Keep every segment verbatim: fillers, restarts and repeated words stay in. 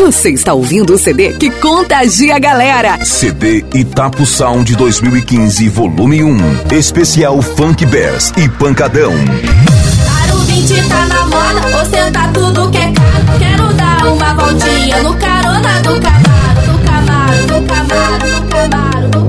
Você está ouvindo o C D que contagia a galera. C D Itapu Sound dois mil e quinze, volume um. Especial Funk Bears e Pancadão. Aro vinte tá na moda, ostenta tudo que é caro. Quero dar uma voltinha no carona do Camaro, do Camaro, do Camaro, do Camaro, do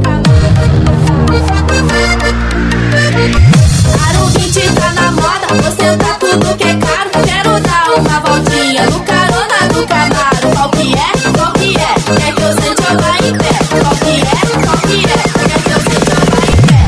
Camaro. Aro vinte tá na moda, ostenta tudo que é caro. Quero dar uma voltinha no carona do Camaro. Qual que é? Qual que é? Quer que eu sente ou vai em pé? Qual que é? Qual que é? Quer que eu sente ou vai em pé?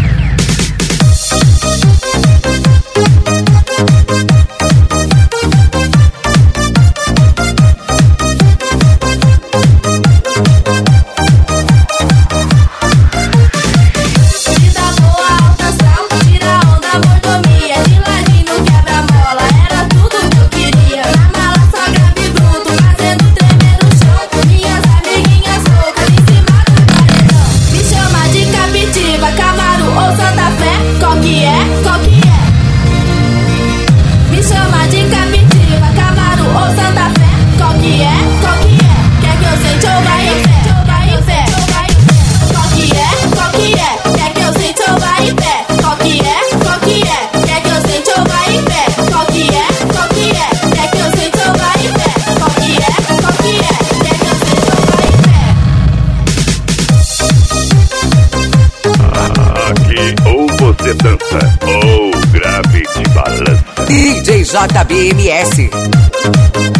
Dança ou grave de balança. D J J B M S.